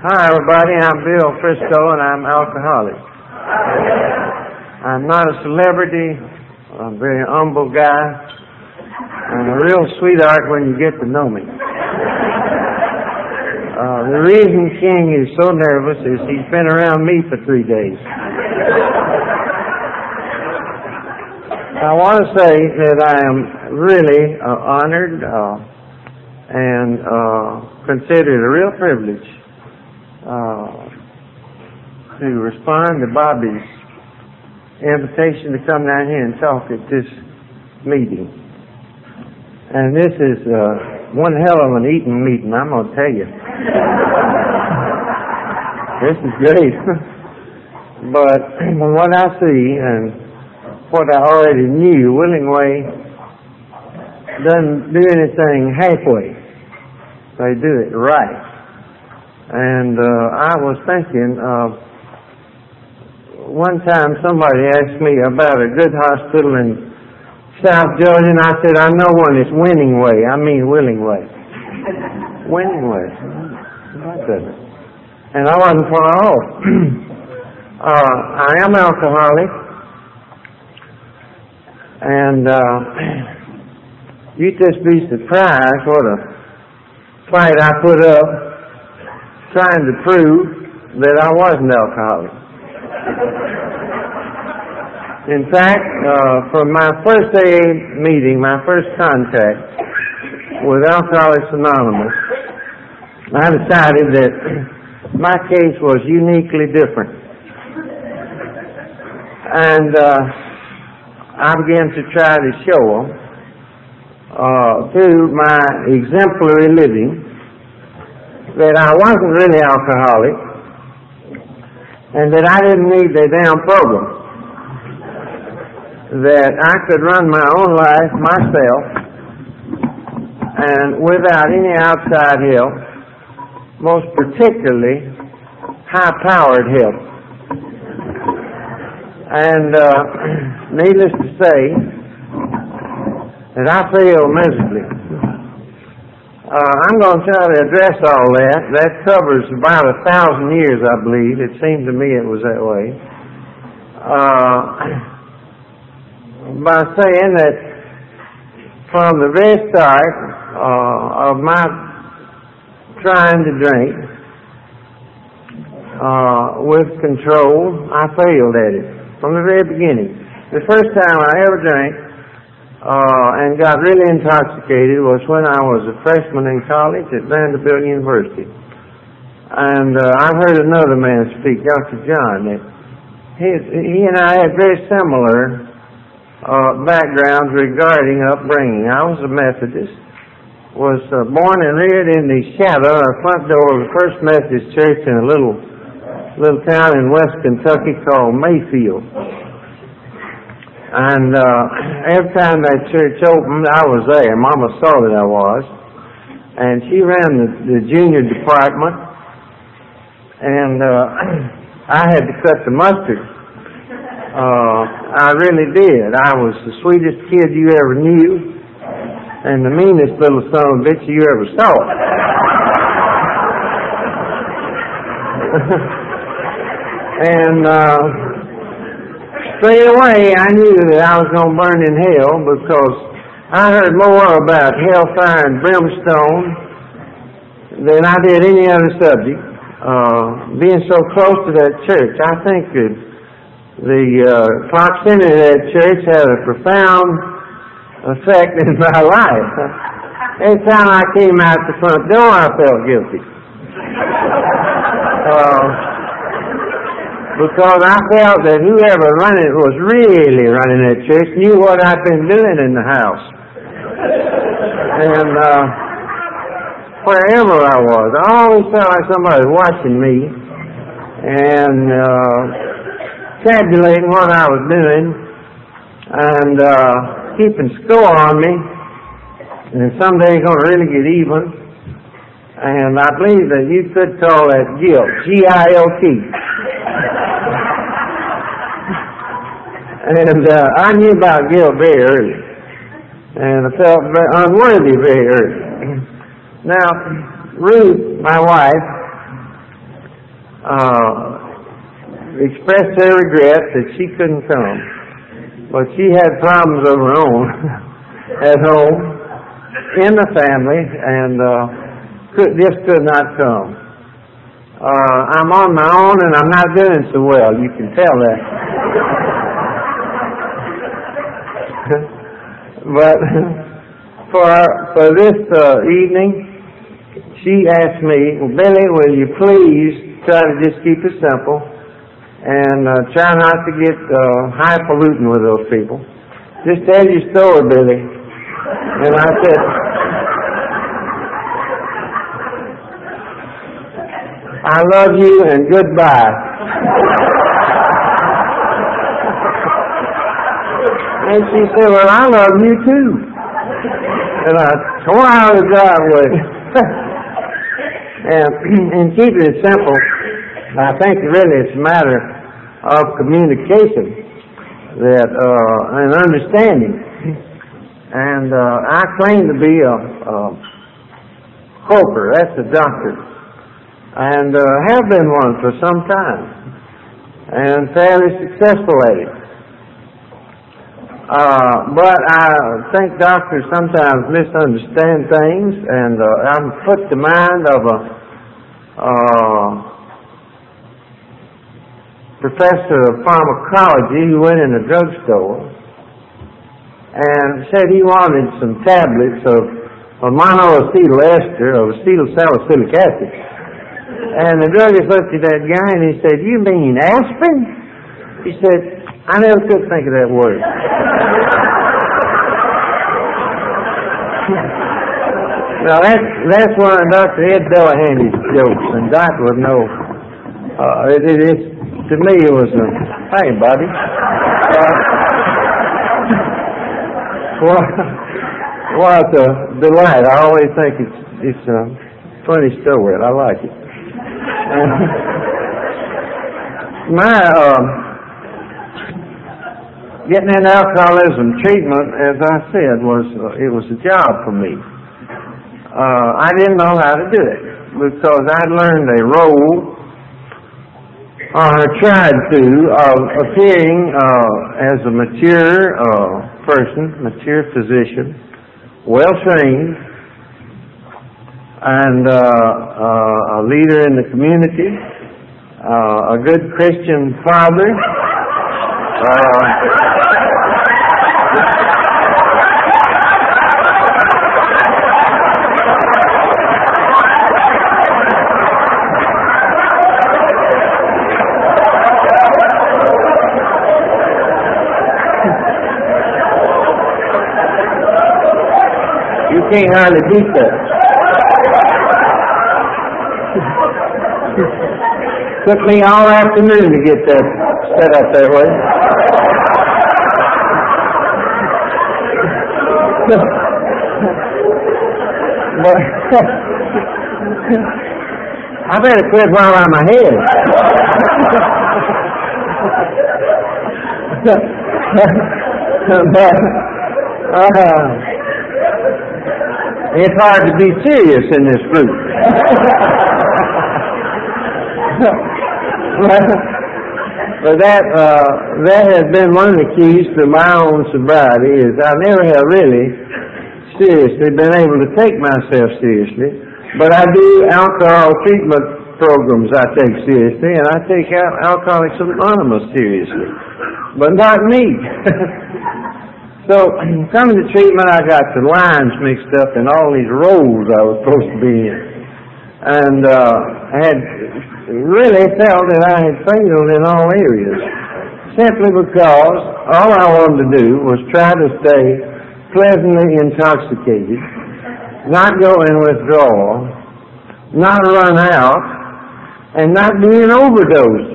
Hi, everybody. I'm Bill Frisco, and I'm alcoholic. I'm not a celebrity. I'm a very humble guy. I'm a real sweetheart when you get to know me. The reason King is so nervous is he's been around me for 3 days. I want to say that I am really honored and consider it a real privilege to respond to Bobby's invitation to come down here and talk at this meeting. And this is one hell of an eating meeting, I'm going to tell you. This is great. But what I see and what I already knew, Willingway doesn't do anything halfway. They do it right. And I was thinking, one time somebody asked me about a good hospital in South Georgia, and I said, I know one. It's Willingway. I mean Willingway. Willingway. My goodness. And I wasn't far off. I am alcoholic. And you'd just be surprised what a fight I put up trying to prove that I wasn't alcoholic. In fact, from my first AA meeting, my first contact with Alcoholics Anonymous, I decided that my case was uniquely different. And I began to try to show them through my exemplary living that I wasn't really alcoholic and that I didn't need their damn program. That I could run my own life myself and without any outside help, most particularly high-powered help. And needless to say that I failed miserably. I'm going to try to address all that. That covers about 1,000 years, I believe. It seemed to me it was that way. By saying that from the very start of my trying to drink with control, I failed at it from the very beginning. The first time I ever drank and got really intoxicated was when I was a freshman in college at Vanderbilt University. And I've heard another man speak, Dr. John, that he and I had very similar backgrounds regarding upbringing. I was a Methodist, was born and reared in the shadow or front door of the First Methodist Church in a little town in West Kentucky called Mayfield. And every time that church opened, I was there. Mama saw that I was. And she ran the junior department. And I had to cut the mustard. I really did. I was the sweetest kid you ever knew and the meanest little son of a bitch you ever saw. And straight away I knew that I was going to burn in hell because I heard more about hellfire and brimstone than I did any other subject. Being so close to that church, I think that the proximity of that church had a profound effect in my life. Every time I came out the front door, I felt guilty. Because I felt that whoever was really running that church knew what I'd been doing in the house. And wherever I was, I always felt like somebody was watching me and tabulating what I was doing and keeping score on me, and someday going to really get even. And I believe that you could call that guilt, G-I-L-T. And I knew about guilt very early, and I felt very unworthy very early. Now, Ruth, my wife, expressed her regret that she couldn't come. But she had problems of her own at home, in the family, and just could not come. I'm on my own, and I'm not doing so well. You can tell that. But for this evening, she asked me, "Well, Billy, will you please try to just keep it simple and try not to get highfalutin with those people. Just tell your story, Billy." And I said, "I love you and goodbye." And she said, "Well, I love you too." And I tore out of the driveway. And in keeping it simple, I think really it's a matter of communication and understanding. And I claim to be a croaker, that's a doctor, and have been one for some time, and fairly successful at it. But I think doctors sometimes misunderstand things, and I'm put to mind of a professor of pharmacology who went in a drugstore and said he wanted some tablets of monoacetyl ester of acetyl salicylic acid. And the druggist looked at that guy and he said, "You mean aspirin?" He said, "I never could think of that word." Now that's one of Dr. Ed Delahanty's jokes, and Doc would know. To me it was a, "Hey, buddy." What a delight. I always think it's a funny story. I like it. Getting into alcoholism treatment, as I said, was a job for me. I didn't know how to do it because I'd learned a role, or tried to, of appearing as a mature person, mature physician, well trained, and a leader in the community, a good Christian father. You can't hardly beat that. Took me all afternoon to get that set up that way. But I better quit while I'm ahead. It's hard to be serious in this group. But that has been one of the keys to my own sobriety, is I never have really seriously been able to take myself seriously. But I do alcohol treatment programs I take seriously, and I take Alcoholics Anonymous seriously. But not me. So, coming to treatment, I got the lines mixed up in all these roles I was supposed to be in. And I had really felt that I had failed in all areas, simply because all I wanted to do was try to stay pleasantly intoxicated, not go in withdrawal, not run out, and not be an overdose.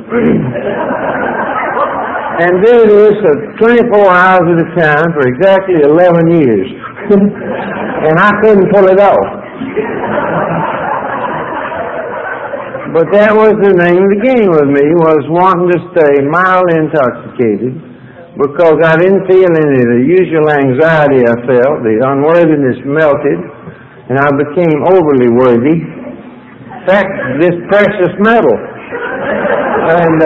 And do this 24 hours at a time for exactly 11 years. And I couldn't pull it off. But that was the name of the game with me, was wanting to stay mildly intoxicated, because I didn't feel any of the usual anxiety I felt. The unworthiness melted, and I became overly worthy. In fact, this precious metal. and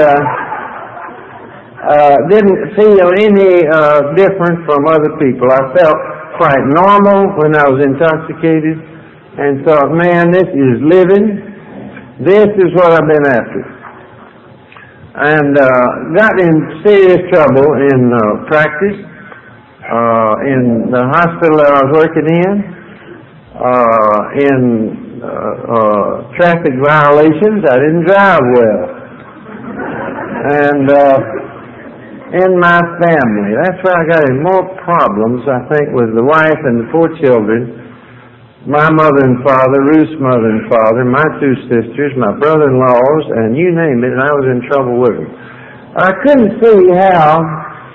didn't feel any different from other people. I felt quite normal when I was intoxicated and thought, man, this is living. This is what I've been after. And got in serious trouble in practice, in the hospital that I was working in traffic violations. I didn't drive well. And in my family, that's where I got in more problems, I think, with the wife and the 4 children. My mother and father, Ruth's mother and father, my 2 sisters, my brother-in-laws, and you name it, and I was in trouble with them. I couldn't see how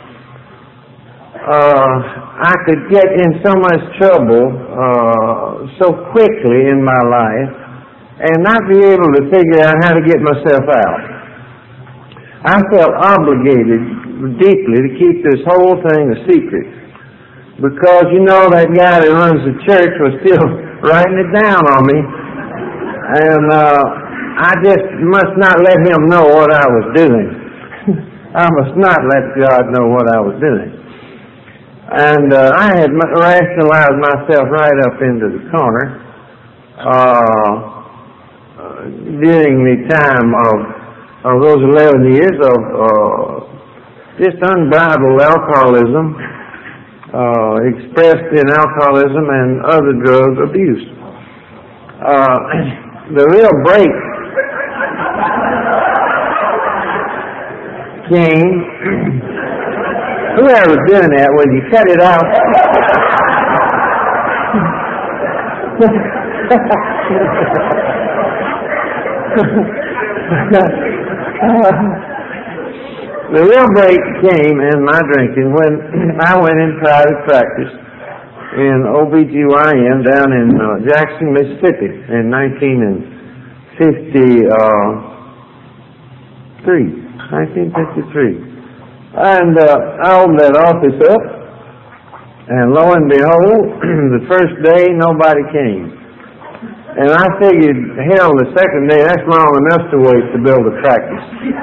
I could get in so much trouble so quickly in my life and not be able to figure out how to get myself out. I felt obligated deeply to keep this whole thing a secret. Because, you know, that guy that runs the church was still writing it down on me. And I just must not let him know what I was doing. I must not let God know what I was doing. And I had rationalized myself right up into the corner during the time of those 11 years of just unbridled alcoholism, expressed in alcoholism and other drug abuse. The real break came. Whoever was doing that, would you cut it out? The real break came in my drinking when I went in private practice in OBGYN down in Jackson, Mississippi in 1953. And I opened that office up, and lo and behold, the first day nobody came. And I figured, hell, the second day, that's long enough to wait to build a practice.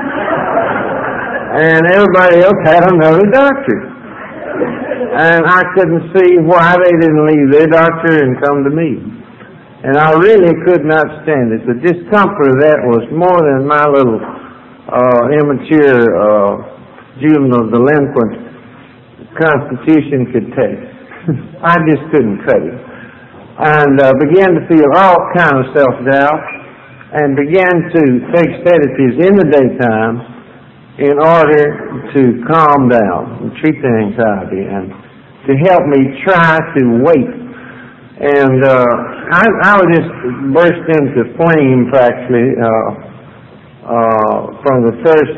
And everybody else had another doctor. And I couldn't see why they didn't leave their doctor and come to me. And I really could not stand it. The discomfort of that was more than my little immature juvenile delinquent constitution could take. I just couldn't cut it. And began to feel all kind of self-doubt and began to take sedatives in the daytime in order to calm down and treat the anxiety and to help me try to wait. And I would just burst into flame practically from the first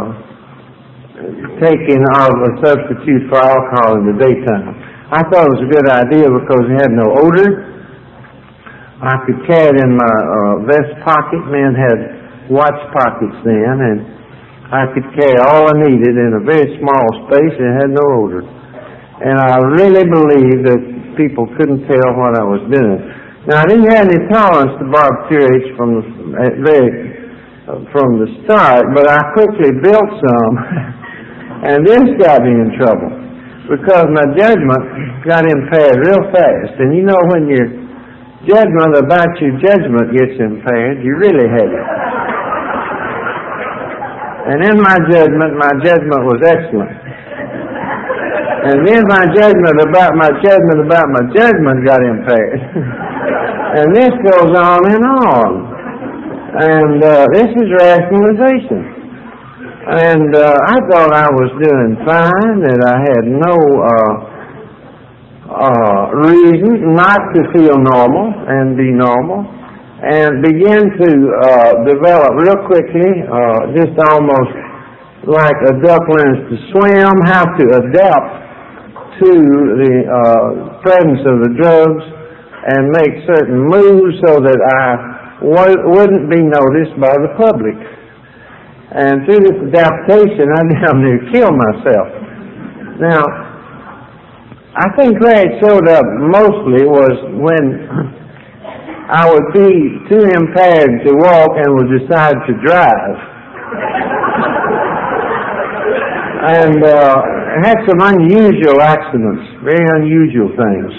taking of a substitute for alcohol in the daytime. I thought it was a good idea because it had no odor. I could carry it in my vest pocket. Men had watch pockets then, and I could carry all I needed in a very small space and it had no odor. And I really believed that people couldn't tell what I was doing. Now, I didn't have any tolerance to barbiturates from the start, but I quickly built some, and this got me in trouble because my judgment got impaired real fast. And you know, when your judgment about your judgment gets impaired, you really have it. And in my judgment was excellent. And then my judgment about my judgment got impaired. And this goes on and on. And this is rationalization. And I thought I was doing fine, that I had no reason not to feel normal and be normal. And began to develop real quickly, just almost like a duck learns to swim, how to adapt to the presence of the drugs and make certain moves so that I wouldn't be noticed by the public. And through this adaptation, I damn near killed myself. Now, I think where it showed up mostly was when I would be too impaired to walk and would decide to drive. And had some unusual accidents, very unusual things.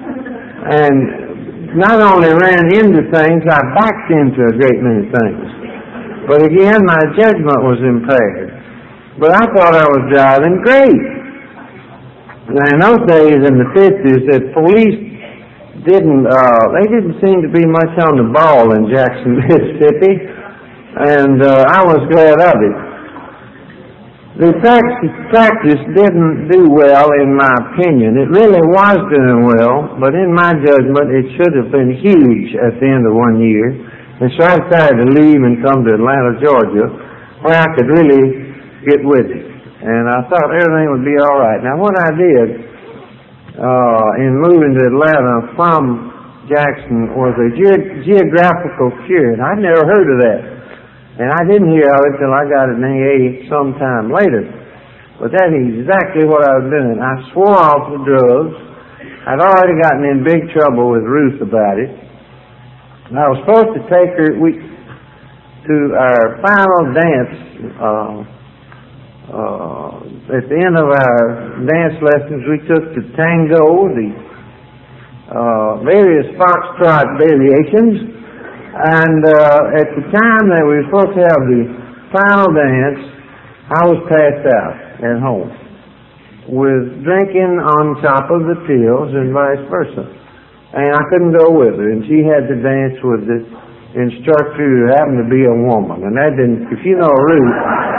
And not only ran into things, I backed into a great many things. But again, my judgment was impaired. But I thought I was driving great. Now, in those days, in the 50s, the police didn't seem to be much on the ball in Jackson, Mississippi, and I was glad of it. The practice didn't do well, in my opinion. It really was doing well, but in my judgment, it should have been huge at the end of 1 year. And so I decided to leave and come to Atlanta, Georgia, where I could really get with it. And I thought everything would be all right. Now, what I did in moving to Atlanta from Jackson was a geographical cure. I'd never heard of that. And I didn't hear of it till I got an AA sometime later. But that's exactly what I was doing. I swore off the drugs. I'd already gotten in big trouble with Ruth about it. And I was supposed to take her to our final dance. At the end of our dance lessons, we took the tango, the various foxtrot variations. And at the time that we were supposed to have the final dance, I was passed out at home with drinking on top of the pills and vice versa. And I couldn't go with her. And she had to dance with the instructor who happened to be a woman. And that didn't, if you know Ruth,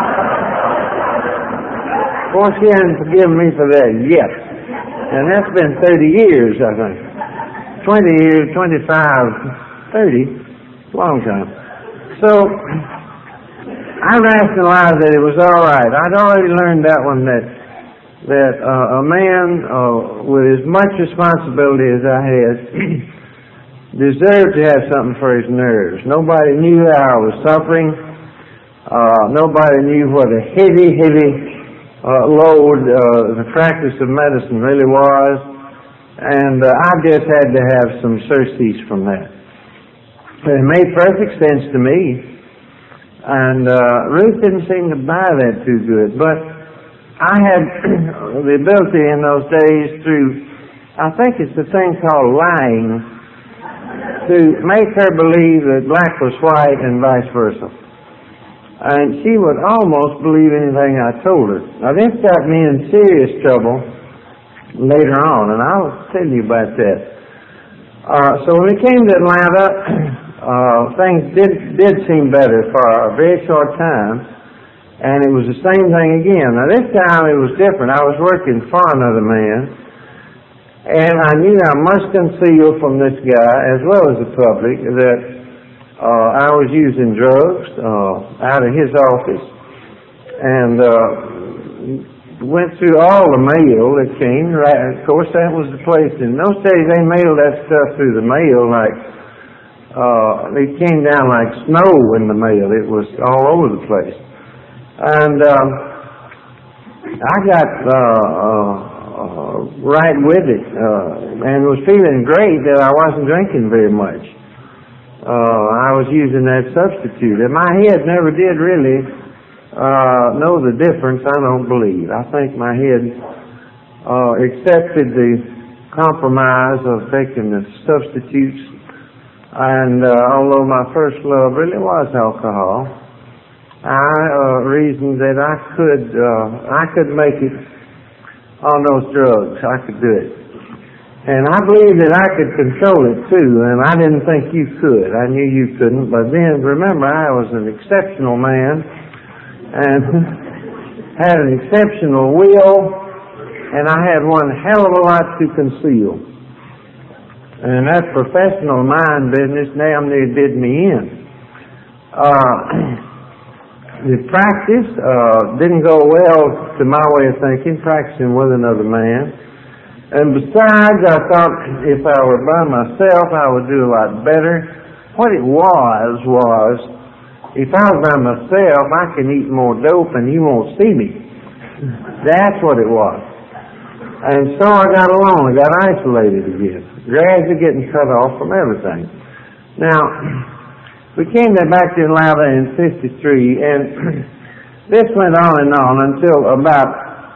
of course she hadn't forgiven me for that yet. And that's been 30 years, I think. 20 years, 25, 30. Long time. So I rationalized that it was all right. I'd already learned that one, that a man with as much responsibility as I had deserved to have something for his nerves. Nobody knew how I was suffering. Nobody knew what a heavy load the practice of medicine really was. And I just had to have some surcease from that. It made perfect sense to me, and Ruth didn't seem to buy that too good, but I had the ability in those days through, I think it's a thing called lying, to make her believe that black was white and vice versa. And she would almost believe anything I told her. Now this got me in serious trouble later on, and I'll tell you about that. So when we came to Atlanta, things did seem better for a very short time, and it was the same thing again. Now this time it was different. I was working for another man, and I knew I must conceal from this guy, as well as the public, that I was using drugs out of his office, and went through all the mail that came. Right, of course, that was the place. In those days, they mailed that stuff through the mail like it came down like snow in the mail. It was all over the place. And I got right with it and was feeling great that I wasn't drinking very much. I was using that substitute. And my head never did really know the difference, I don't believe. I think my head accepted the compromise of taking the substitutes. And although my first love really was alcohol, I reasoned that I could make it on those drugs. I could do it. And I believed that I could control it too, and I didn't think you could. I knew you couldn't, but then remember I was an exceptional man and had an exceptional will, and I had one hell of a lot to conceal. And that professional mind business damn near did me in. The practice didn't go well to my way of thinking, practicing with another man. And besides, I thought if I were by myself, I would do a lot better. What it was, if I was by myself, I can eat more dope and you won't see me. That's what it was. And so I got alone. I got isolated again, gradually getting cut off from everything. Now, We came back to Atlanta in 53, and this went on until about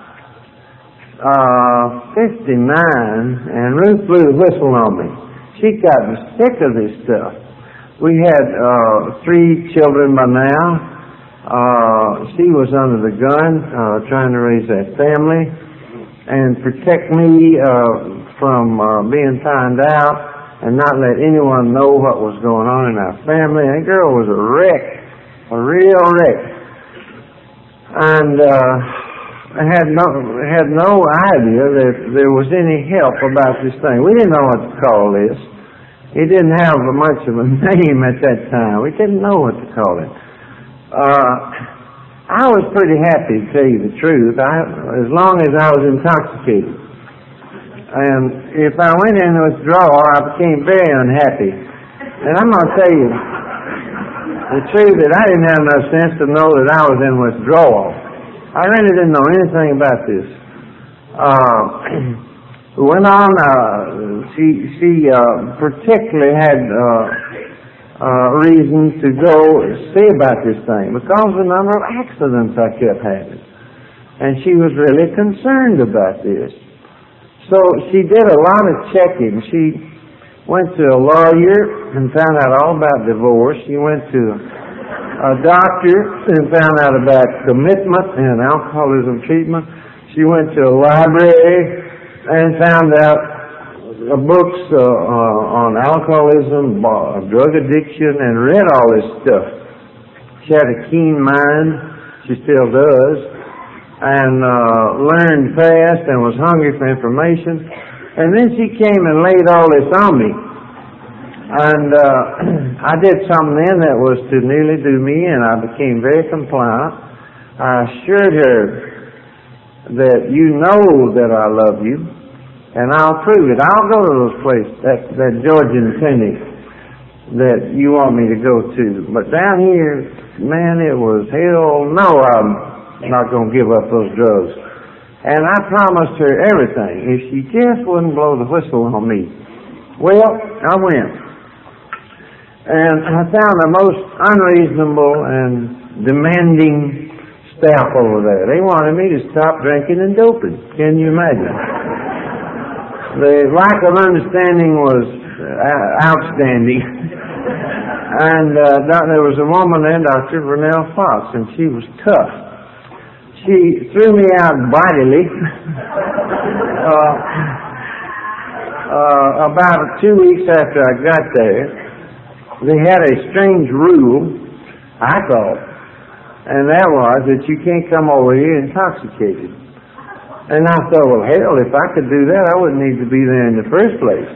59, and Ruth blew the whistle on me. She got sick of this stuff. We had 3 children by now. She was under the gun, trying to raise that family and protect me from being found out and not let anyone know what was going on in our family. That girl was a wreck, a real wreck. And I had no idea that there was any help about this thing. We didn't know what to call this. It didn't have much of a name at that time. We didn't know what to call it. I was pretty happy, to tell you the truth, as long as I was intoxicated. And if I went into withdrawal, I became very unhappy. And I'm going to tell you the truth, that I didn't have enough sense to know that I was in withdrawal. I really didn't know anything about this. We went on. She particularly had reason to go see about this thing because of the number of accidents I kept having. And she was really concerned about this. So she did a lot of checking. She went to a lawyer and found out all about divorce. She went to a doctor and found out about commitment and alcoholism treatment. She went to a library and found out books on alcoholism, drug addiction, and read all this stuff. She had a keen mind. She still does. And learned fast and was hungry for information. And then she came and laid all this on me. And I did something then that was to nearly do me, and I became very compliant. I assured her that you know that I love you, and I'll prove it. I'll go to those places, that Georgian clinic that you want me to go to. But down here, man, it was hell no, I'm not going to give up those drugs. And I promised her everything if she just wouldn't blow the whistle on me. Well, I went. And I found the most unreasonable and demanding staff over there. They wanted me to stop drinking and doping. Can you imagine? The lack of understanding was outstanding. And there was a woman there, Dr. Vernell Fox, and she was tough. She threw me out bodily about 2 weeks after I got there. They had a strange rule, I thought, and that was that you can't come over here intoxicated. And I thought, well, hell, if I could do that, I wouldn't need to be there in the first place.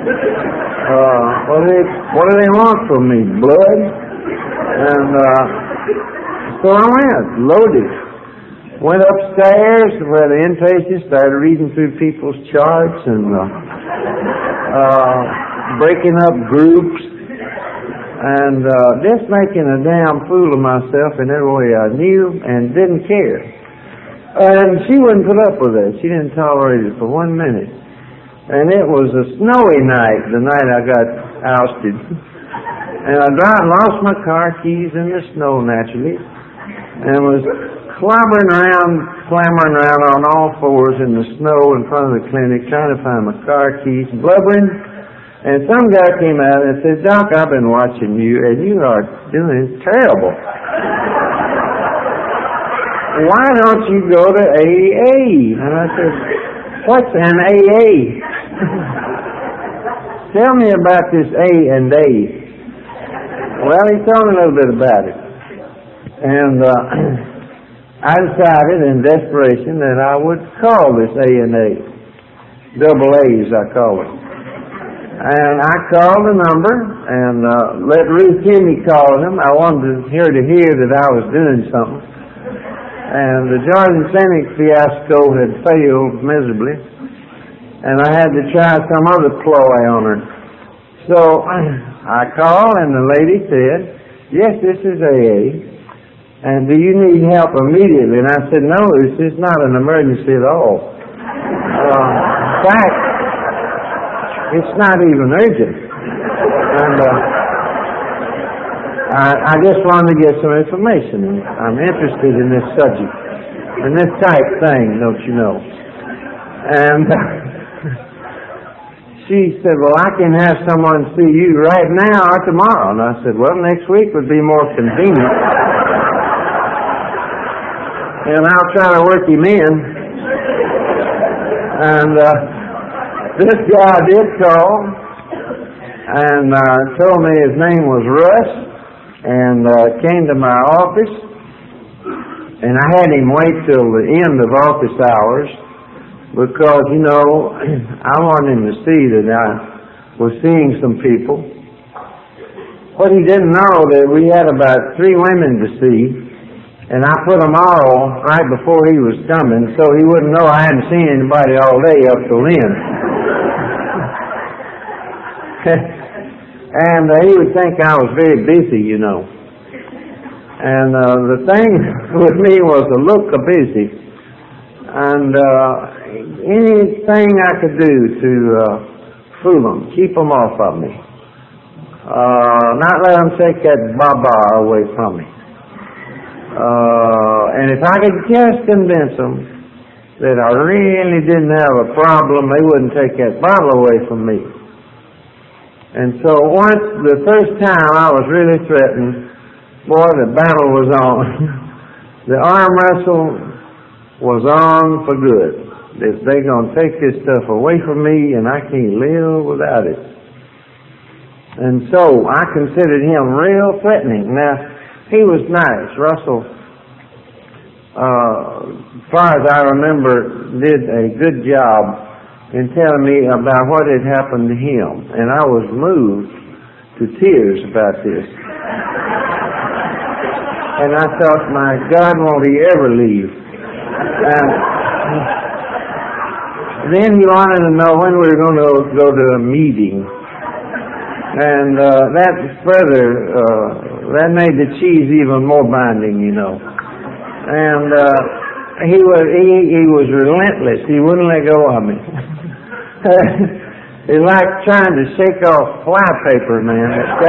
What do they want from me? Blood? And so I went, loaded. Went upstairs where the inpatients started reading through people's charts and breaking up groups and just making a damn fool of myself in every way I knew and didn't care. And she wouldn't put up with it. She didn't tolerate it for 1 minute. And it was a snowy night, the night I got ousted. And I lost my car keys in the snow, naturally, and was clambering around on all fours in the snow in front of the clinic, trying to find my car keys, blubbering. And some guy came out and said, "Doc, I've been watching you, and you are doing terrible. Why don't you go to AA?" And I said, "What's an AA?" "Tell me about this A&A. Well, he told me a little bit about it. And I decided in desperation that I would call this A&A. Double A's, I call it. And I called the number and let Ruth hear me call him. I wanted her to hear that I was doing something. And the Jordan Clinic fiasco had failed miserably. And I had to try some other ploy on her. So I called and the lady said, "Yes, this is AA. And do you need help immediately?" And I said, "No, this is not an emergency at all. In fact, it's not even urgent." And I just wanted to get some information. I'm interested in this subject, in this type thing, don't you know? And she said, well, I can have someone see you right now or tomorrow. And I said, well, next week would be more convenient. And I'll try to work him in. And this guy did call and told me his name was Russ, and came to my office. And I had him wait till the end of office hours, because, you know, I wanted him to see that I was seeing some people. But he didn't know that we had about 3 women to see, and I put them all right before he was coming, so he wouldn't know I hadn't seen anybody all day up till then. And he would think I was very busy, you know. And the thing with me was to look busy. And anything I could do to fool them, keep them off of me, not let them take that baba away from me. And if I could just convince them that I really didn't have a problem, they wouldn't take that bottle away from me. And so once, the first time I was really threatened, boy, the battle was on. The arm wrestle was on for good. If they're going to take this stuff away from me, and I can't live without it. And so I considered him real threatening. Now, he was nice. Russell, as far as I remember, did a good job in telling me about what had happened to him. And I was moved to tears about this. And I thought, my God, won't he ever leave? Then he wanted to know when we were going to go to a meeting. And that that made the cheese even more binding, you know. And he was relentless. He wouldn't let go of me. It's like trying to shake off flypaper, man. This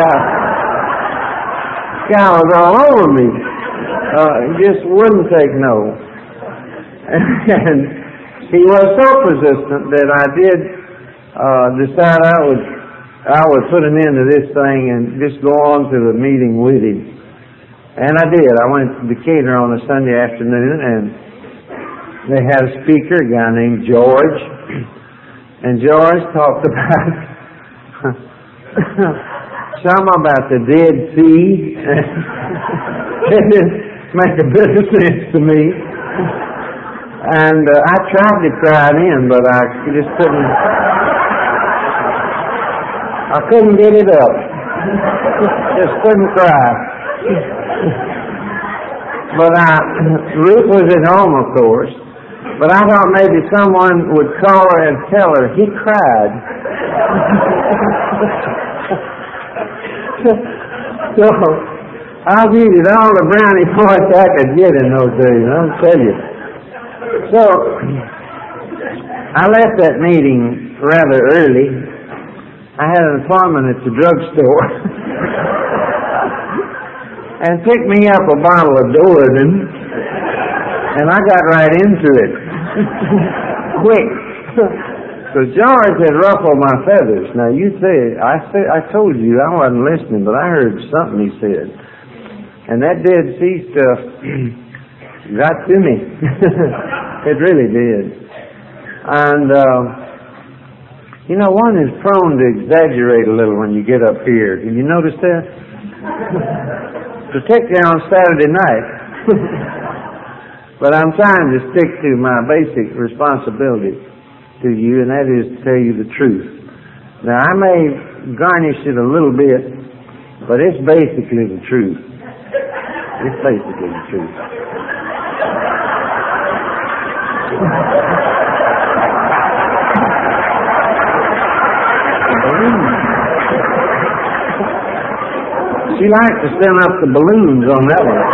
guy was all over me. He just wouldn't take no. And he was so persistent that I did decide I would put an end to this thing and just go on to the meeting with him. And I did. I went to Decatur on a Sunday afternoon, and they had a speaker, a guy named George. And George talked about something about the Dead Sea. It didn't make a bit of sense to me. And I tried to cry it in, but I just couldn't get it up. Just couldn't cry. But Ruth was at home, of course. But I thought maybe someone would call her and tell her he cried. So I needed all the brownie points I could get in those days, I'll tell you. So I left that meeting rather early. I had an appointment at the drugstore. And picked me up a bottle of Doradin, and I got right into it. Quick. So George had ruffled my feathers. Now you say, I told you I wasn't listening, but I heard something he said. And that Dead Sea stuff got to me. It really did. And, you know, one is prone to exaggerate a little when you get up here. Did you notice that? Particularly on Saturday night. But I'm trying to stick to my basic responsibility to you, and that is to tell you the truth. Now, I may garnish it a little bit, but it's basically the truth. It's basically the truth. She liked to send up the balloons on that one.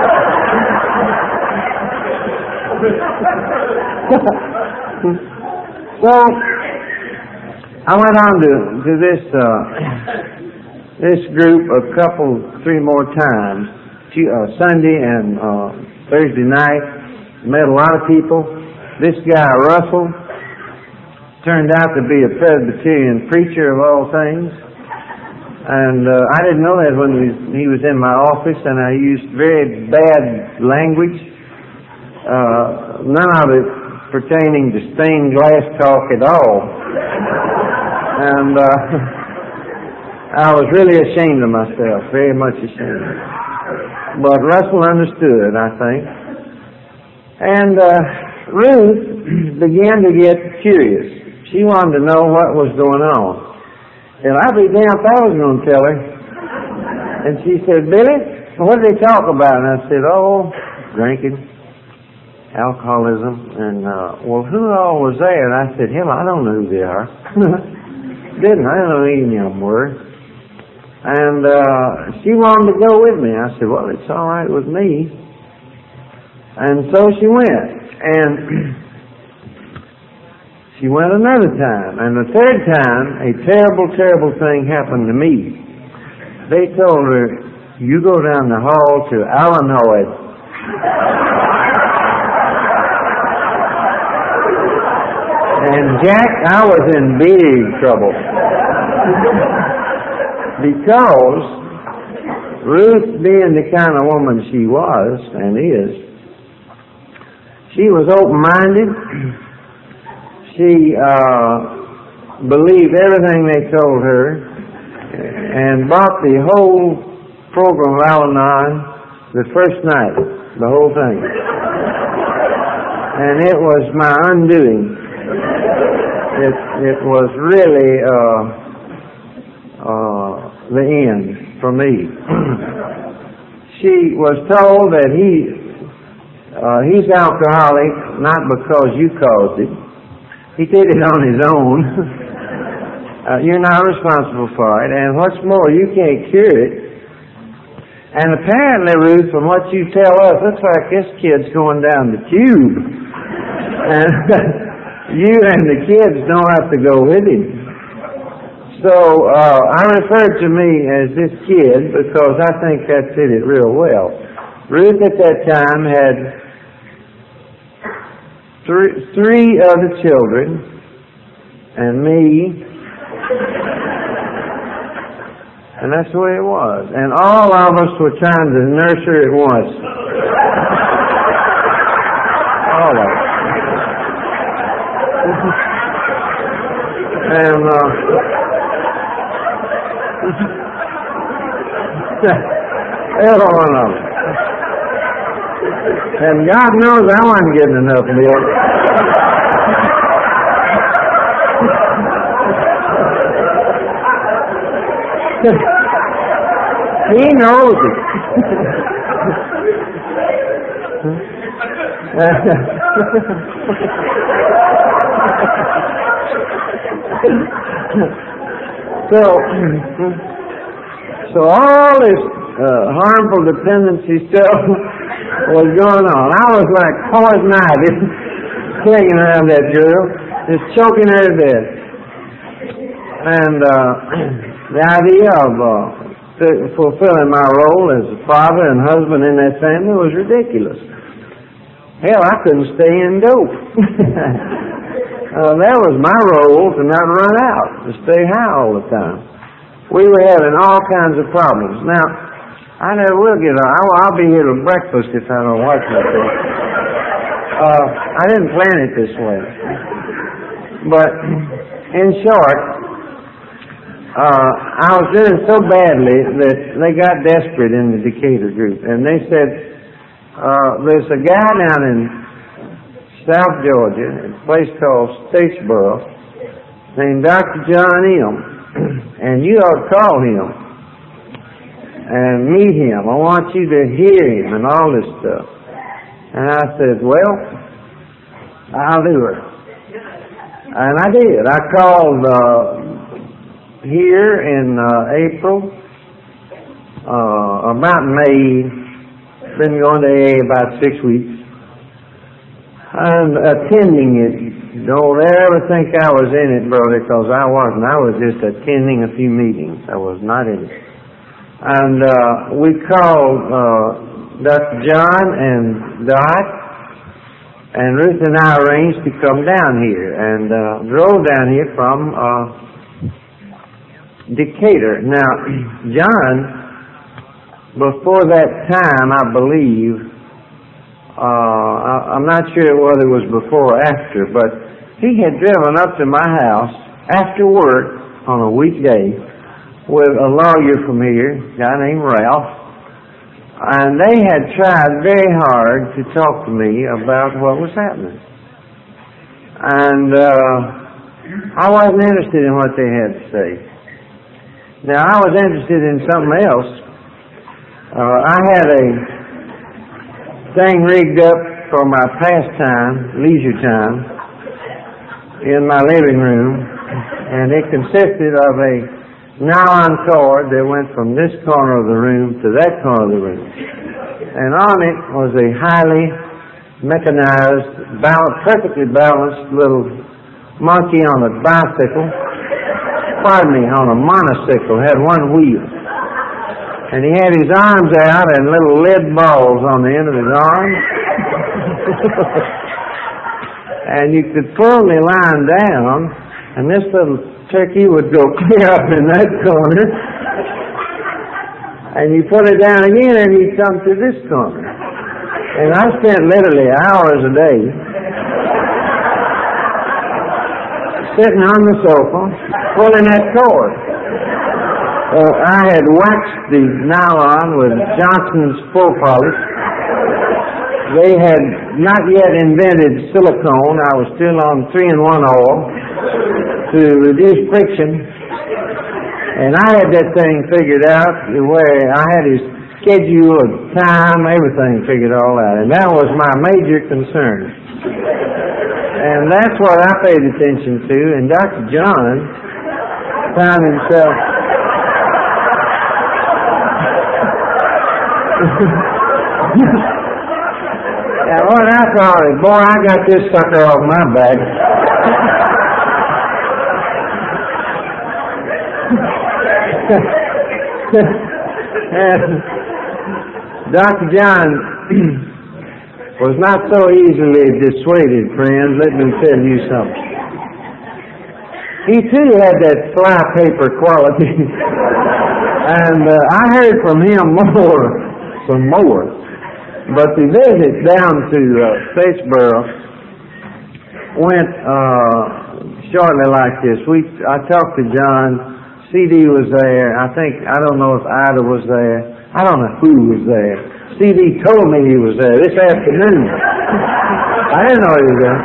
So I went on to this this group a couple, 3 more times. Sunday and Thursday night. Met a lot of people. This guy, Russell, turned out to be a Presbyterian preacher of all things. And I didn't know that when he was in my office, and I used very bad language, none of it pertaining to stained glass talk at all. And I was really ashamed of myself, very much ashamed. But Russell understood, I think. And Ruth began to get curious. She wanted to know what was going on. And I'd be damned if I was going to tell her. And she said, Billy, what did they talk about? And I said, drinking, alcoholism, and, well, who all was there? And I said, hell, I don't know who they are. I don't know who any of them were. And she wanted to go with me. I said, well, it's all right with me. And so she went. And she went another time. And the third time, a terrible, terrible thing happened to me. They told her, you go down the hall to Illinois. And Jack, I was in big trouble. Because Ruth, being the kind of woman she was and is, she was open-minded. She believed everything they told her and bought the whole program of Al-Anon the first night, the whole thing. And it was my undoing. It was really the end for me. She was told that he's alcoholic not because you caused it. He did it on his own. You're not responsible for it. And what's more, you can't cure it. And apparently, Ruth, from what you tell us, looks like this kid's going down the tube. And you and the kids don't have to go with him. So I refer to me as this kid because I think that fit it real well. Ruth at that time had three other children and me, and that's the way it was. And all of us were trying to nurse her at once. All of us. And every one of them. And God knows I wasn't getting enough milk. He knows it. So all this harmful dependency stuff was going on. I was like poison ivy clinging around that girl, just choking her to death. And the idea of fulfilling my role as a father and husband in that family was ridiculous. Hell, I couldn't stay in dope. That was my role, to not run out, to stay high all the time. We were having all kinds of problems. Now, I never will get on. I'll be here till breakfast if I don't watch myself. I didn't plan it this way. But, in short, I was doing so badly that they got desperate in the Decatur group. And they said, there's a guy down in South Georgia, a place called Statesboro, named Dr. John M. And you ought to call him and meet him. I want you to hear him and all this stuff. And I said, well, I'll do it. And I did. I called here in April, about May. Been going to AA about 6 weeks. And attending it. Don't ever think I was in it, brother, because I wasn't. I was just attending a few meetings. I was not in it. And we called Dr. John and Dot, and Ruth and I arranged to come down here, and drove down here from Decatur. Now, John, before that time, I believe, I'm not sure whether it was before or after, but he had driven up to my house after work on a weekday with a lawyer from here, a guy named Ralph, and they had tried very hard to talk to me about what was happening. And I wasn't interested in what they had to say. Now, I was interested in something else. I had a thing rigged up for my pastime, leisure time, in my living room, and it consisted of a nylon cord that went from this corner of the room to that corner of the room. And on it was a highly mechanized, perfectly balanced little monkey on a bicycle, on a monocycle, had one wheel. And he had his arms out and little lead balls on the end of his arms. And you could pull the line down, and this little turkey would go clear up in that corner, and you put it down again and he'd come to this corner. And I spent literally hours a day sitting on the sofa pulling that cord. I had waxed the nylon with Johnson's full polish. They had not yet invented silicone. I was still on 3-in-1 oil to reduce friction, and I had that thing figured out where I had his schedule of time, everything figured all out, and that was my major concern. And that's what I paid attention to, and Dr. John found himself and what I thought is, boy, I got this sucker off my back. And Dr. John was not so easily dissuaded, friends. Let me tell you something. He too had that flypaper quality. And I heard from him some more. But the visit down to Statesboro went shortly like this. I talked to John. CD was there. I don't know if Ida was there. I don't know who was there. CD told me he was there this afternoon. I didn't know he was there.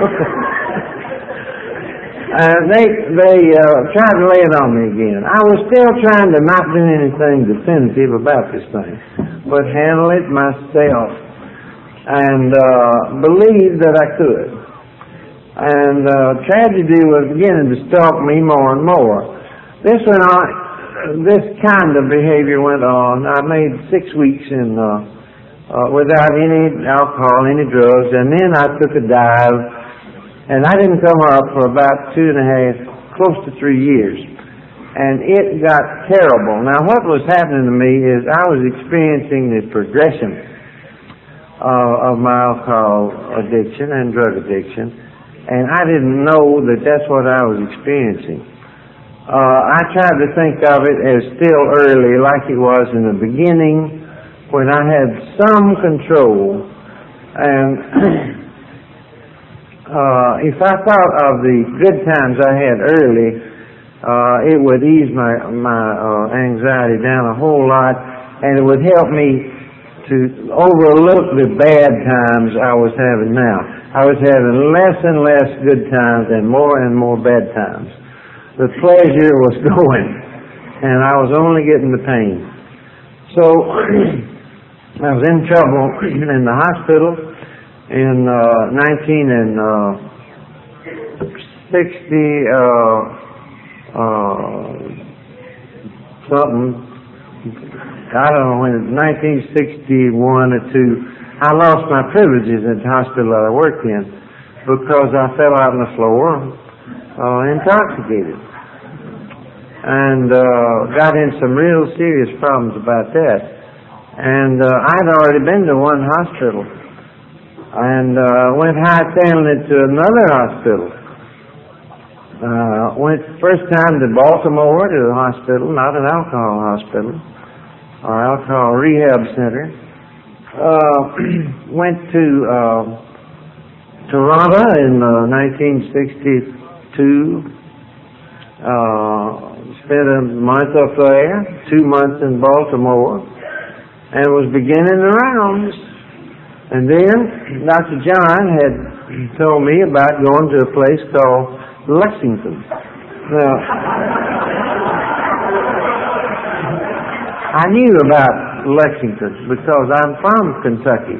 And they tried to lay it on me again. I was still trying to not do anything definitive about this thing, but handle it myself and believe that I could. And tragedy was beginning to stalk me more and more. This went on. This kind of behavior went on. I made 6 weeks in without any alcohol, any drugs, and then I took a dive, and I didn't come up for about 2.5, close to 3 years, and it got terrible. Now, what was happening to me is I was experiencing the progression of my alcohol addiction and drug addiction, and I didn't know that that's what I was experiencing. I tried to think of it as still early, like it was in the beginning, when I had some control. And if I thought of the good times I had early, it would ease my anxiety down a whole lot, and it would help me to overlook the bad times I was having now. I was having less and less good times and more bad times. The pleasure was going, and I was only getting the pain. So I was in trouble in the hospital in 1960 something. I don't know when, 1961 or 2. I lost my privileges at the hospital that I worked in because I fell out on the floor intoxicated. and got in some real serious problems about that. And I'd already been to one hospital, and went hightailing it to another hospital. Went first time to Baltimore to the hospital, not an alcohol hospital, or alcohol rehab center. Went to Toronto in 1962. Spent a month up there, 2 months in Baltimore, and was beginning the rounds. And then Dr. John had told me about going to a place called Lexington. Now, I knew about Lexington because I'm from Kentucky,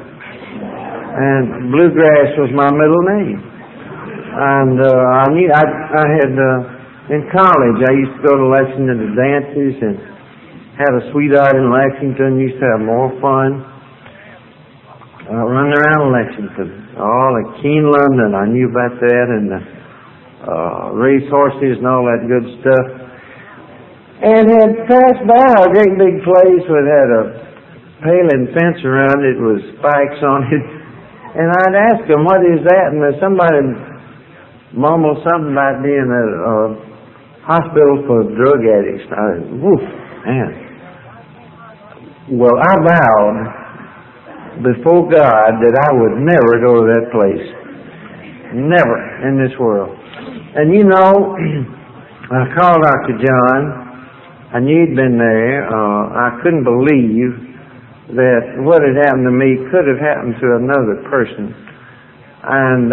and Bluegrass was my middle name. And I knew I had in college I used to go to Lexington to dances and had a sweetheart in Lexington. Used to have more fun running around Lexington. All at Keeneland, and I knew about that, and the race horses and all that good stuff. And had passed by a great big place that had a paling fence around it with spikes on it. And I'd ask them, what is that? And somebody mumbled something about being a hospital for drug addicts. I said, woof, man. Well, I vowed before God that I would never go to that place. Never in this world. And you know, I called Dr. John. I knew he'd been there. I couldn't believe that what had happened to me could have happened to another person. And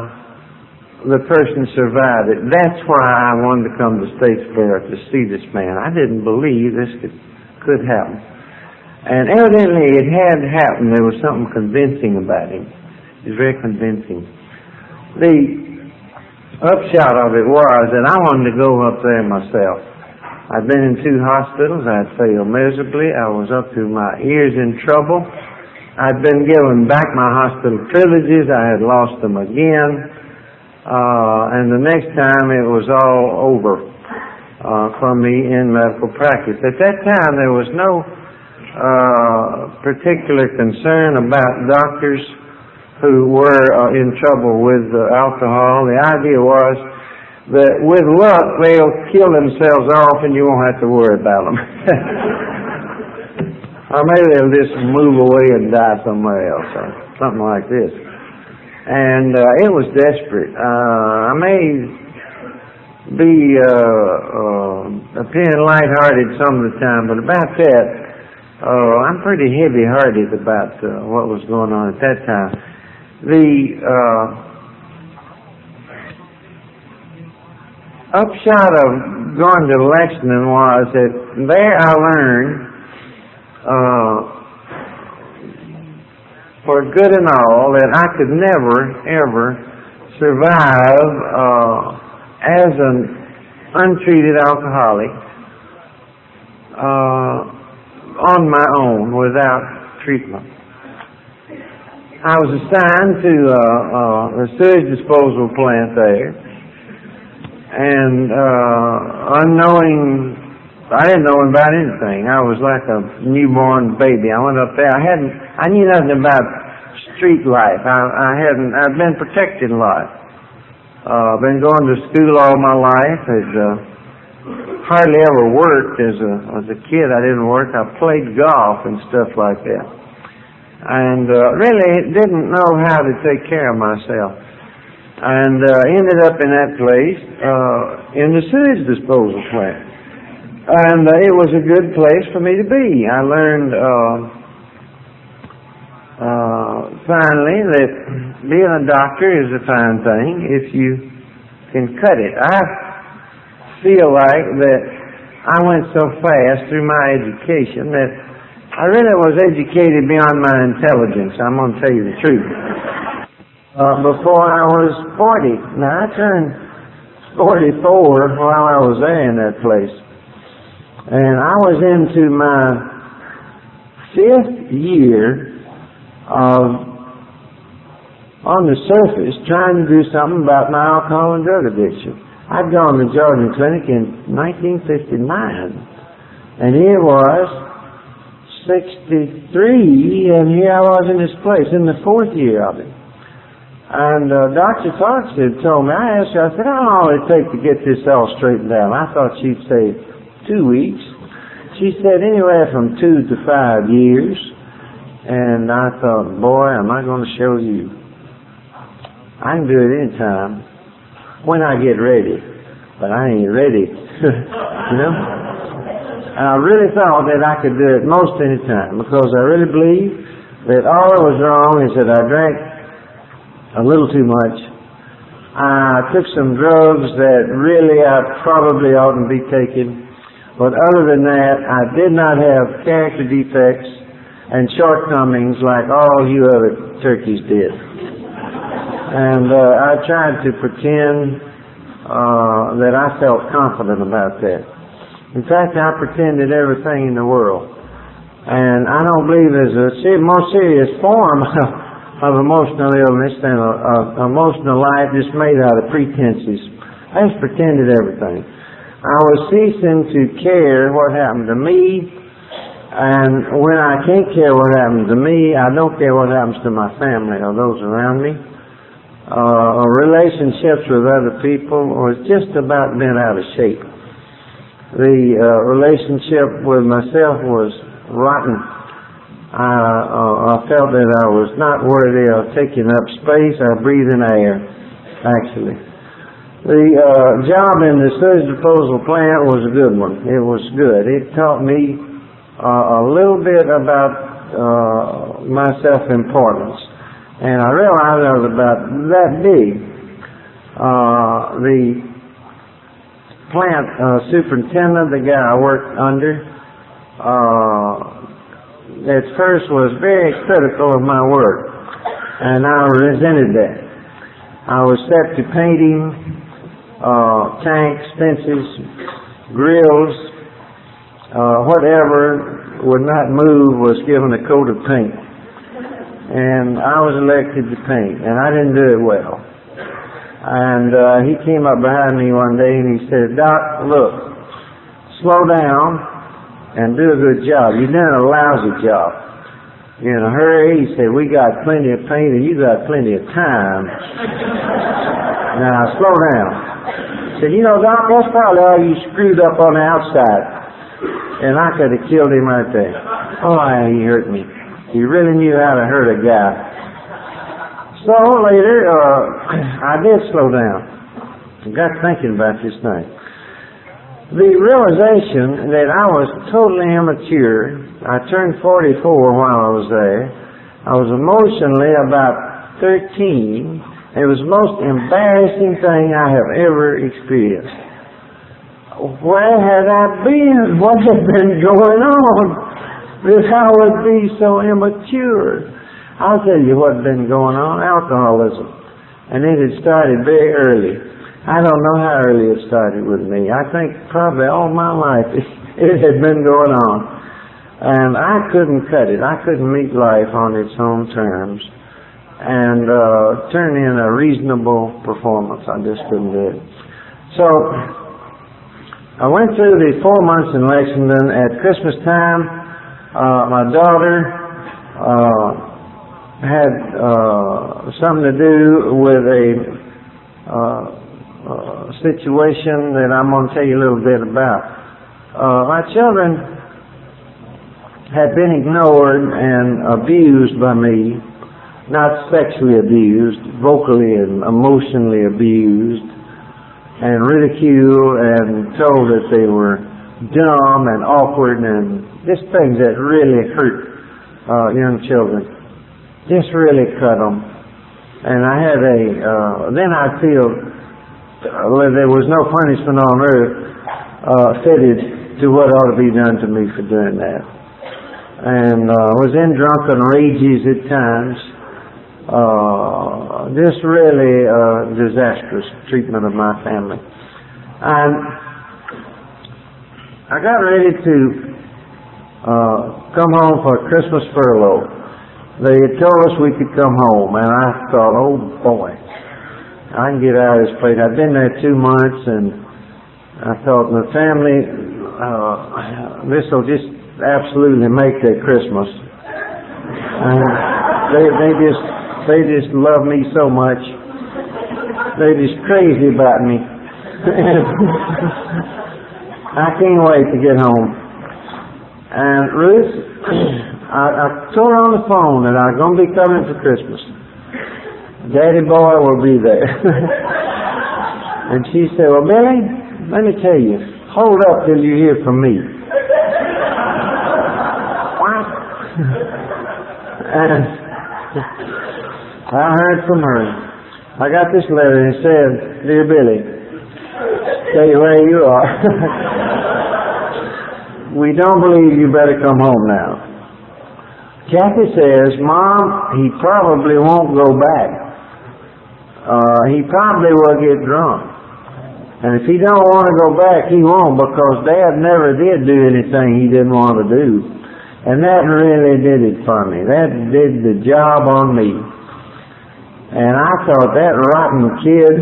the person survived it. That's why I wanted to come to Statesboro to see this man. I didn't believe this could happen. And evidently it had happened. There was something convincing about him. It was very convincing. The upshot of it was that I wanted to go up there myself. I'd been in 2 hospitals. I had failed miserably. I was up to my ears in trouble. I'd been given back my hospital privileges. I had lost them again. And the next time it was all over for me in medical practice. At that time there was no particular concern about doctors who were in trouble with alcohol. The idea was that with luck they'll kill themselves off and you won't have to worry about them. Or maybe they'll just move away and die somewhere else or something like this. And it was desperate. I may be appearing lighthearted some of the time, but about that, I'm pretty heavy-hearted about what was going on at that time. The upshot of going to Lexington was that there I learned, for good and all, that I could never, ever survive as an untreated alcoholic on my own without treatment. I was assigned to a sewage disposal plant there, and I didn't know about anything. I was like a newborn baby. I went up there. I knew nothing about street life. I'd been protected a lot. Been going to school all my life. Hardly ever worked as a kid. I didn't work. I played golf and stuff like that. And really didn't know how to take care of myself. And ended up in that place, in the sewage disposal plant. And it was a good place for me to be. I learned finally that being a doctor is a fine thing if you can cut it. I feel like that I went so fast through my education that I really was educated beyond my intelligence. I'm going to tell you the truth. Before I was 40. Now, I turned 44 while I was there in that place. And I was into my 5th year of, on the surface, trying to do something about my alcohol and drug addiction. I'd gone to Jordan Clinic in 1959, and here was 63, and here I was in this place in the 4th year of it. And Dr. Fox had told me, I asked her, I said, how long will it take to get this all straightened out? I thought she'd say 2 weeks. She said anywhere from 2 to 5 years. And I thought, boy, am I going to show you. I can do it anytime when I get ready. But I ain't ready, you know. And I really thought that I could do it most any time, because I really believe that all that was wrong is that I drank a little too much. I took some drugs that really I probably oughtn't be taking. But other than that, I did not have character defects and shortcomings like all you other turkeys did. And I tried to pretend that I felt confident about that. In fact, I pretended everything in the world. And I don't believe there's a more serious form of emotional illness than an emotional life just made out of pretenses. I just pretended everything. I was ceasing to care what happened to me, and when I can't care what happens to me, I don't care what happens to my family or those around me. Relationships with other people was just about bent out of shape. The relationship with myself was rotten. I felt that I was not worthy of taking up space or breathing air, actually. The job in the sewage disposal plant was a good one. It was good. It taught me a little bit about my self-importance. And I realized I was about that big. The plant superintendent, the guy I worked under, at first was very critical of my work, and I resented that. I was set to painting tanks, fences, grills, whatever would not move was given a coat of paint. And I was elected to paint, and I didn't do it well. And he came up behind me one day and he said, Doc, look, slow down and do a good job. You've done a lousy job. You're in a hurry. He said, we got plenty of paint and you got plenty of time. Now, slow down. He said, you know, Doc, that's probably all you screwed up on the outside. And I could have killed him right there. Oh, he hurt me. He really knew how to hurt a guy. So later, I did slow down. I got thinking about this thing. The realization that I was totally immature. I turned 44 while I was there. I was emotionally about 13. It was the most embarrassing thing I have ever experienced. Where had I been? What had been going on? That I would be so immature. I'll tell you what had been going on, alcoholism. And it had started very early. I don't know how early it started with me. I think probably all my life it had been going on. And I couldn't cut it. I couldn't meet life on its own terms and turn in a reasonable performance. I just couldn't do it. So I went through the 4 months in Lexington. At Christmas time, my daughter had something to do with a situation that I'm going to tell you a little bit about. My children had been ignored and abused by me, not sexually abused, vocally and emotionally abused, and ridiculed and told that they were dumb and awkward and just things that really hurt young children. Just really cut them. And I had then I feel there was no punishment on earth fitted to what ought to be done to me for doing that. And was in drunken rages at times. Just really disastrous treatment of my family. And I got ready to come home for a Christmas furlough. They had told us we could come home, and I thought, oh boy, I can get out of this place. I've been there 2 months, and I thought my family, this will just absolutely make their Christmas. And they just love me so much. They're just crazy about me. I can't wait to get home. And Ruth, I told her on the phone that I'm going to be coming for Christmas. Daddy boy will be there. And she said, well, Billy, let me tell you, hold up till you hear from me. What? And I heard from her. I got this letter and it said, Dear Billy, stay where you are. We don't believe you better come home now. Kathy says, Mom, he probably won't go back. He probably will get drunk. And if he don't want to go back, he won't, because Dad never did do anything he didn't want to do. And that really did it for me. That did the job on me. And I thought, that rotten kid.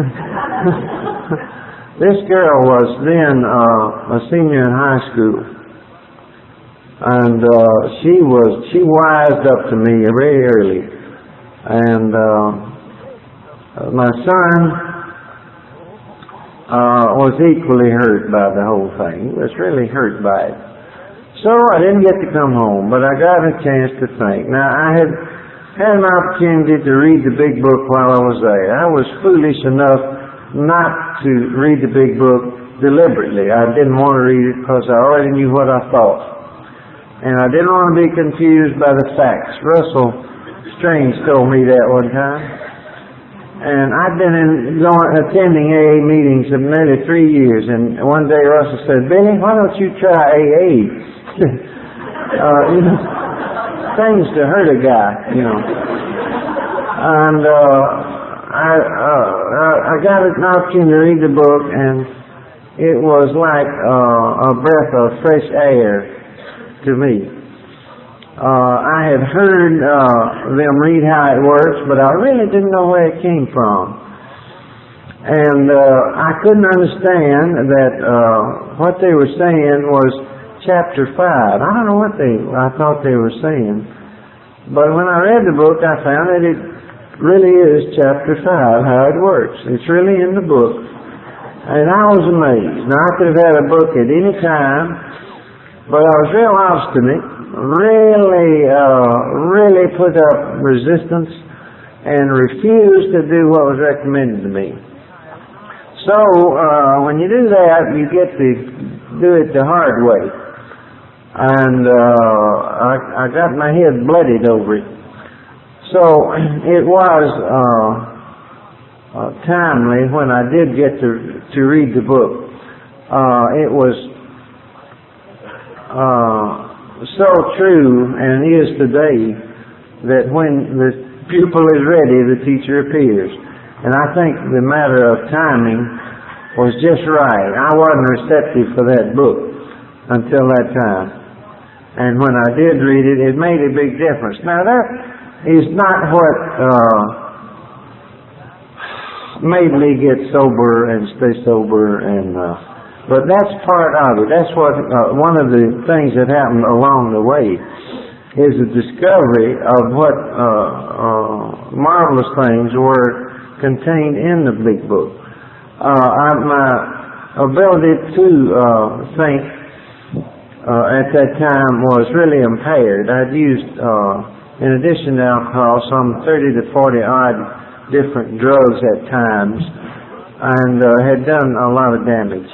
This girl was then a senior in high school. And she wised up to me very early. And my son was equally hurt by the whole thing. He was really hurt by it. So I didn't get to come home, but I got a chance to think. Now, I had an opportunity to read the big book while I was there. I was foolish enough not to read the big book deliberately. I didn't want to read it because I already knew what I thought. And I didn't want to be confused by the facts. Russell Strange told me that one time. And I'd been attending AA meetings for nearly 3 years, and one day Russell said, Billy, why don't you try AA? Things to hurt a guy, And I got an opportunity to read the book, and it was like a breath of fresh air to me. I had heard them read how it works, but I really didn't know where it came from. And I couldn't understand that what they were saying was chapter 5. I don't know what I thought they were saying. But when I read the book, I found that it really is chapter 5, how it works. It's really in the book. And I was amazed. Now, I could have had a book at any time, but I was real obstinate, really put up resistance and refused to do what was recommended to me. So, when you do that, you get to do it the hard way. And I got my head bloodied over it. So, it was timely when I did get to read the book. It was so true, and is today, that when the pupil is ready, the teacher appears. And I think the matter of timing was just right. I wasn't receptive for that book until that time. And when I did read it, it made a big difference. Now, that is not what made me get sober and stay sober, but that's part of it. That's what one of the things that happened along the way is the discovery of what marvelous things were contained in the big book. My ability to think at that time was really impaired. I'd used, in addition to alcohol, some 30 to 40 odd different drugs at times, and had done a lot of damage.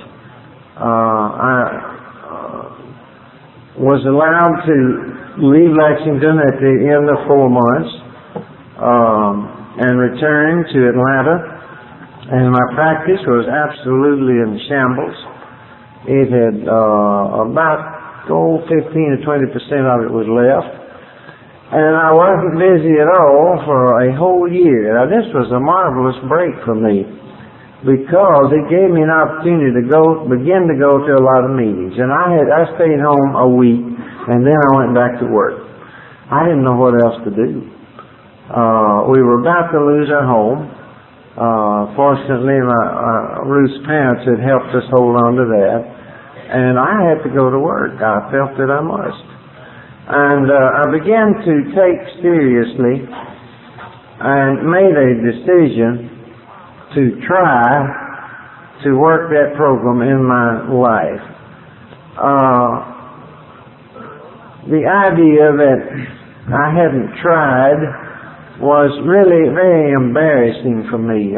I was allowed to leave Lexington at the end of 4 months and return to Atlanta, and my practice was absolutely in shambles. It had about 15 to 20% of it was left, and I wasn't busy at all for a whole year. Now, this was a marvelous break for me, because it gave me an opportunity to begin to go to a lot of meetings. And I stayed home a week, and then I went back to work. I didn't know what else to do. We were about to lose our home, Fortunately, Ruth's parents had helped us hold on to that, and I had to go to work. I felt that I must. And I began to take seriously and made a decision to try to work that program in my life. The idea that I hadn't tried was really very embarrassing for me.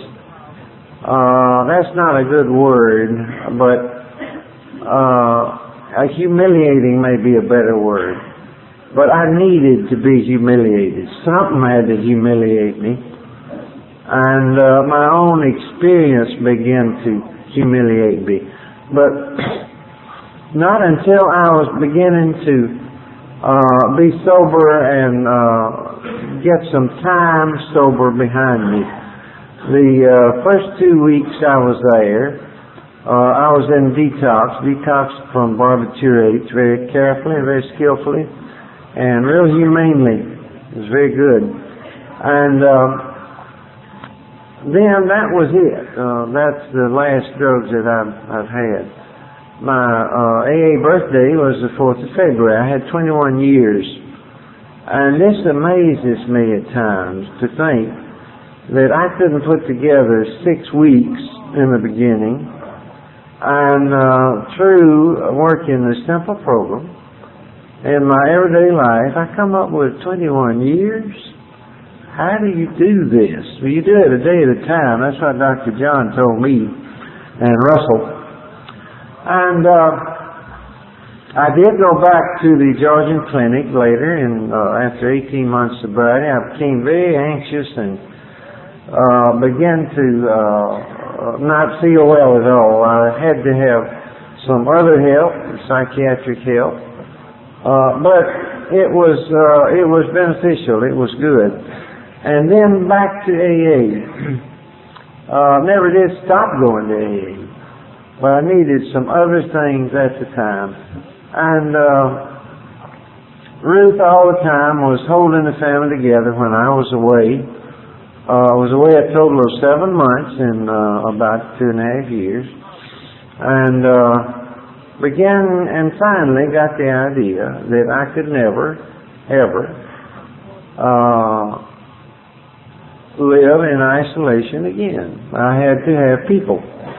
That's not a good word, but humiliating may be a better word. But I needed to be humiliated. Something had to humiliate me. And my own experience began to humiliate me. But not until I was beginning to be sober and get some time sober behind me. The first 2 weeks I was there, I was in detox from barbiturates very carefully and very skillfully and real humanely. It was very good. And then that was it. That's the last drugs that I've had. My AA birthday was the 4th of February. I had 21 years. And this amazes me at times to think that I couldn't put together 6 weeks in the beginning. And through working the simple program in my everyday life, I come up with 21 years. How do you do this? Well, you do it a day at a time. That's what Dr. John told me and Russell. And I did go back to the Georgian Clinic later, and after 18 months sobriety, I became very anxious and began to not feel well at all. I had to have some other help, psychiatric help, but it was beneficial. It was good. And then back to AA. Never did stop going to AA, but I needed some other things at the time. And Ruth all the time was holding the family together when I was away. I was away a total of 7 months in about 2.5 years. And began and finally got the idea that I could never, ever live in isolation again. I had to have people.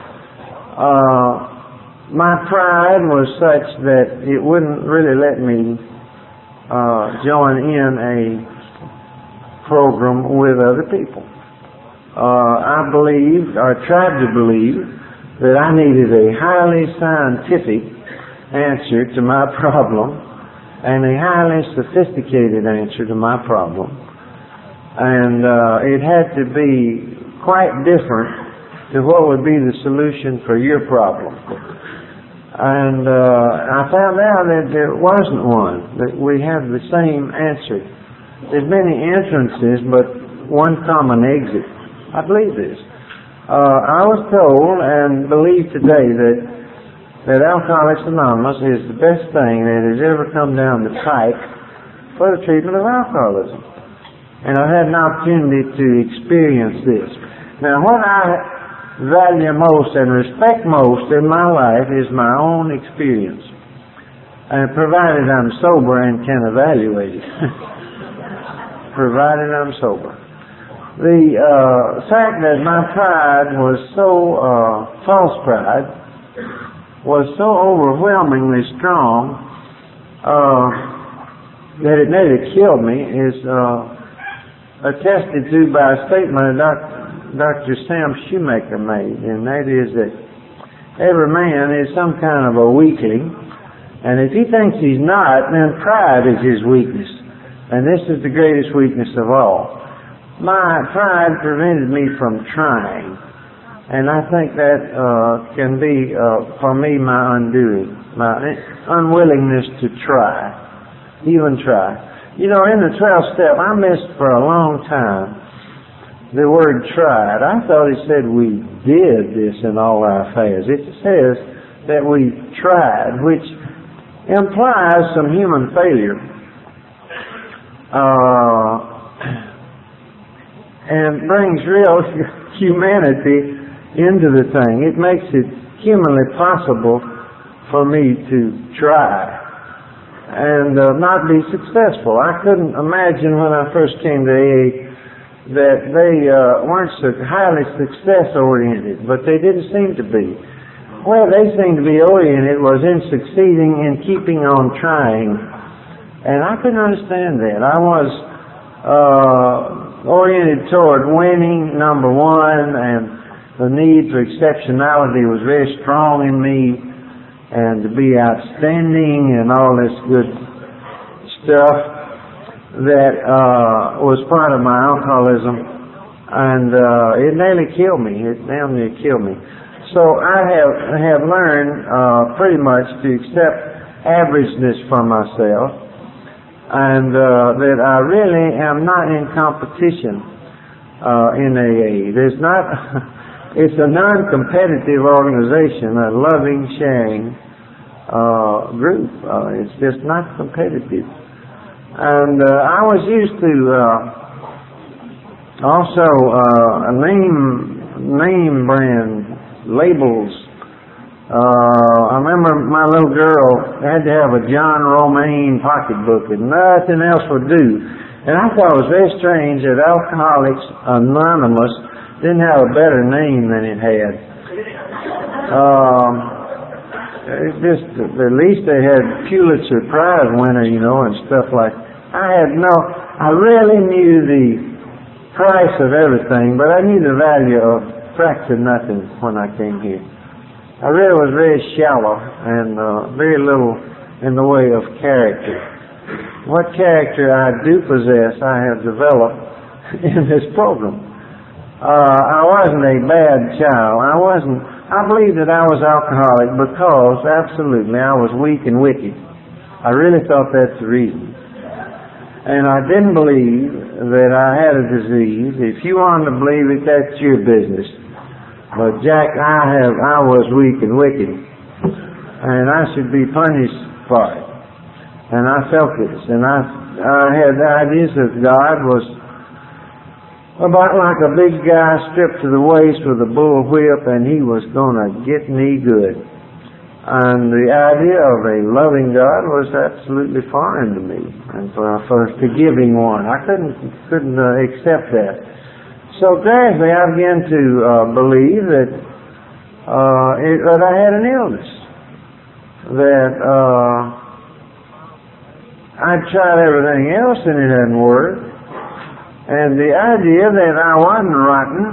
My pride was such that it wouldn't really let me join in a program with other people. I believed, or tried to believe, that I needed a highly scientific answer to my problem and a highly sophisticated answer to my problem. And it had to be quite different to what would be the solution for your problem. And I found out that there wasn't one, that we have the same answer. There's many entrances, but one common exit. I believe this. I was told and believe today that Alcoholics Anonymous is the best thing that has ever come down the pipe for the treatment of alcoholism. And I've had an opportunity to experience this. Now, what I value most and respect most in my life is my own experience, and provided I'm sober and can evaluate it. Provided I'm sober. The fact that my pride was so, false pride, was so overwhelmingly strong that it nearly killed me is attested to by a statement that Dr. Sam Shoemaker made, and that is that every man is some kind of a weakling, and if he thinks he's not, then pride is his weakness, and this is the greatest weakness of all. My pride prevented me from trying, and I think that can be, for me, my undoing, my unwillingness to try, even try. You know, in the 12th step, I missed for a long time the word tried. I thought it said we did this in all our affairs. It says that we tried, which implies some human failure. and brings real humanity into the thing. It makes it humanly possible for me to try and not be successful. I couldn't imagine when I first came to AA that they weren't so highly success-oriented, but they didn't seem to be. Where they seemed to be oriented was in succeeding in keeping on trying. And I couldn't understand that. I was oriented toward winning, number one, and the need for exceptionality was very strong in me, and to be outstanding and all this good stuff that was part of my alcoholism. And it nearly killed me. It damn near killed me. So I have learned pretty much to accept averageness for myself, and that I really am not in competition in AA. There's not. It's a non-competitive organization, a loving, sharing group. It's just not competitive. And I was used to also name brand labels. I remember my little girl had to have a John Romaine pocketbook and nothing else would do. And I thought it was very strange that Alcoholics Anonymous didn't have a better name than it had. It's just, at least they had Pulitzer Prize winner, and stuff like that. I really knew the price of everything, but I knew the value of fraction nothing when I came here. I really was very shallow and very little in the way of character. What character I do possess, I have developed in this program. I wasn't a bad child. I believe that I was alcoholic because, absolutely, I was weak and wicked. I really thought that's the reason. And I didn't believe that I had a disease. If you want to believe it, that's your business. But Jack, I was weak and wicked, and I should be punished for it. And I felt this, and I had the ideas that God was about like a big guy stripped to the waist with a bull whip, and he was going to get me good. And the idea of a loving God was absolutely foreign to me, and for a forgiving one, I couldn't accept that. So gradually I began to believe that I had an illness, that I'd tried everything else and it hadn't worked, and the idea that I wasn't rotten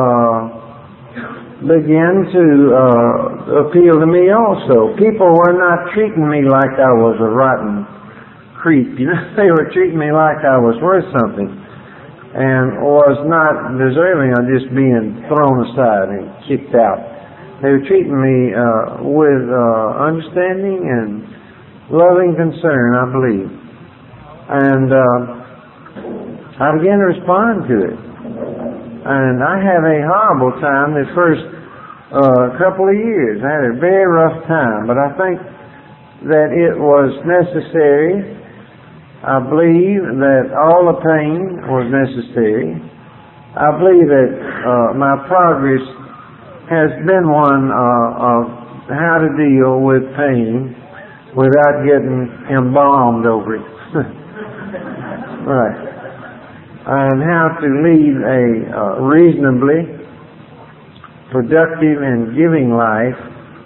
began to appeal to me also. People were not treating me like I was a rotten creep. They were treating me like I was worth something, and was not deserving of just being thrown aside and kicked out. They were treating me with understanding and loving concern, I believe. And I began to respond to it. And I had a horrible time the first couple of years. I had a very rough time, but I think that it was necessary. I believe that all the pain was necessary. I believe that my progress has been one of how to deal with pain without getting embalmed over it. Right. And how to lead a reasonably productive and giving life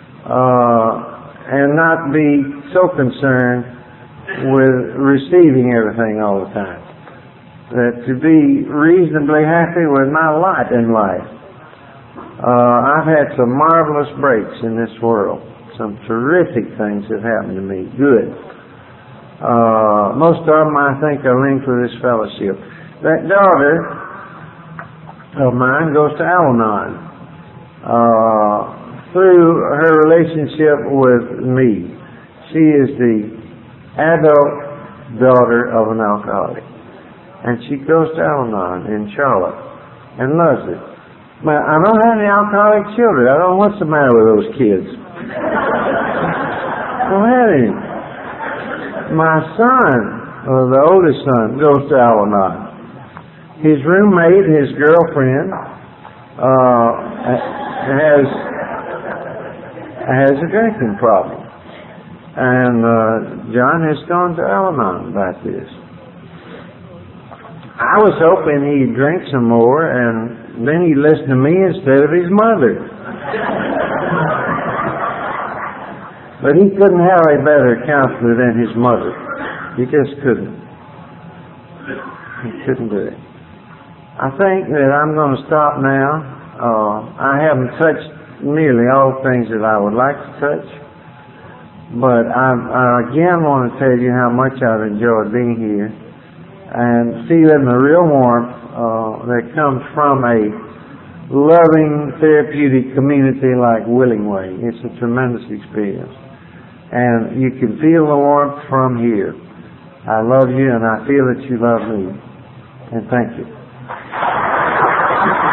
and not be so concerned with receiving everything all the time. That to be reasonably happy with my lot in life. I've had some marvelous breaks in this world. Some terrific things have happened to me. Good. Most of them I think are linked with this fellowship. That daughter of mine goes to Al-Anon through her relationship with me. She is the adult daughter of an alcoholic, and she goes to Al-Anon in Charlotte and loves it. But I don't have any alcoholic children. I don't know what's the matter with those kids. I don't have any. My son, or the oldest son, goes to Al-Anon. His roommate, his girlfriend, has a drinking problem. And John has gone to Al-Anon about this. I was hoping he'd drink some more and then he'd listen to me instead of his mother. But he couldn't have a better counselor than his mother. He just couldn't. He couldn't do it. I think that I'm going to stop now. I haven't touched nearly all things that I would like to touch. But I again want to tell you how much I've enjoyed being here and feeling the real warmth that comes from a loving, therapeutic community like Willingway. It's a tremendous experience. And you can feel the warmth from here. I love you and I feel that you love me. And thank you.